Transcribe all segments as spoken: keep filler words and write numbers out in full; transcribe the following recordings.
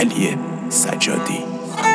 علی سجادی.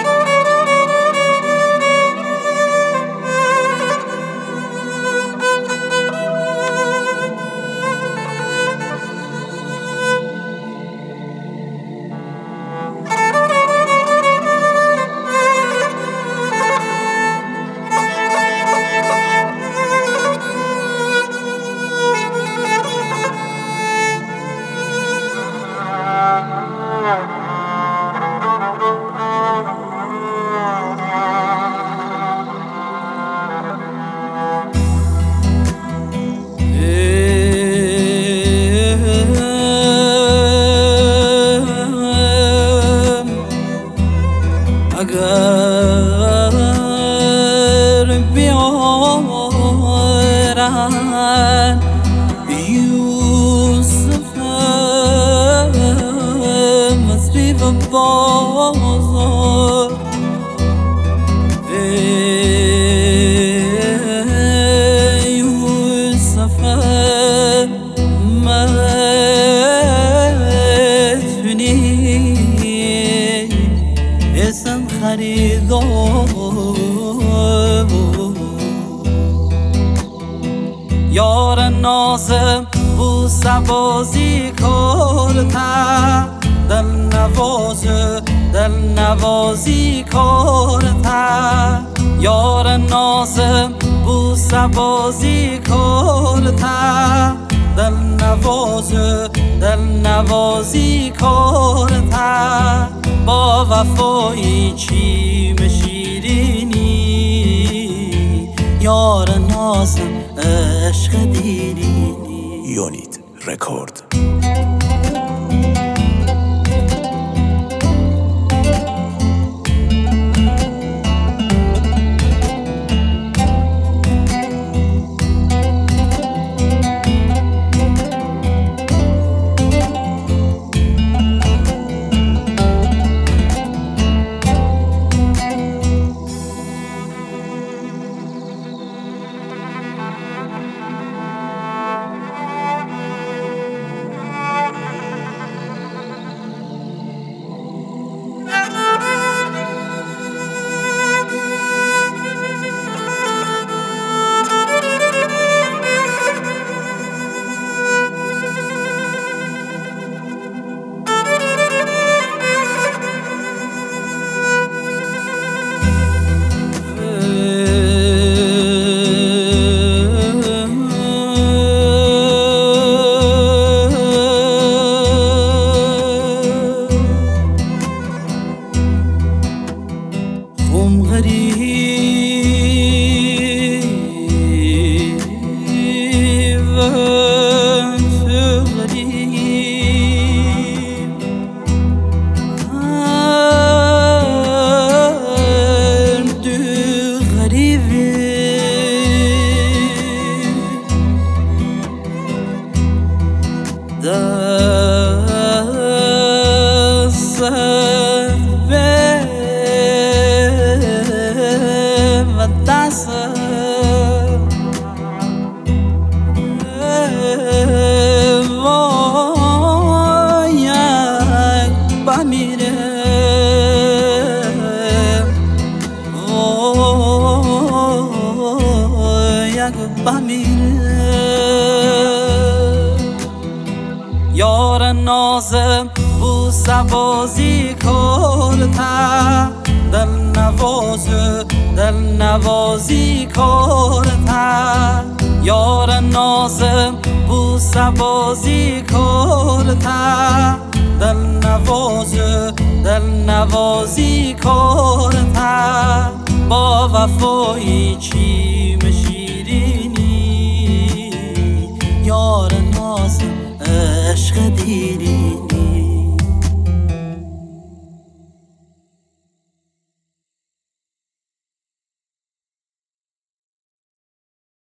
اگر بیارن یوسف مصری و بازار یوسف مدفنی اسم خریدار یار نازم بوسه بازی کرده دل نواز دل نوازی کرده یار نازم بوسه بازی کرده دل نواز دل نوازی کرده با وفایی چیم شیرینی یار نازم عشق دیرینی. یونیت رکورد. خم غریب تو غریب هر دو غریبی دست یار نازم بوسه بازی کرده دل نواز دل نوازی کرده یار نازم بوسه بازی کرده دل نواز دل نوازی کرده با وفایی چی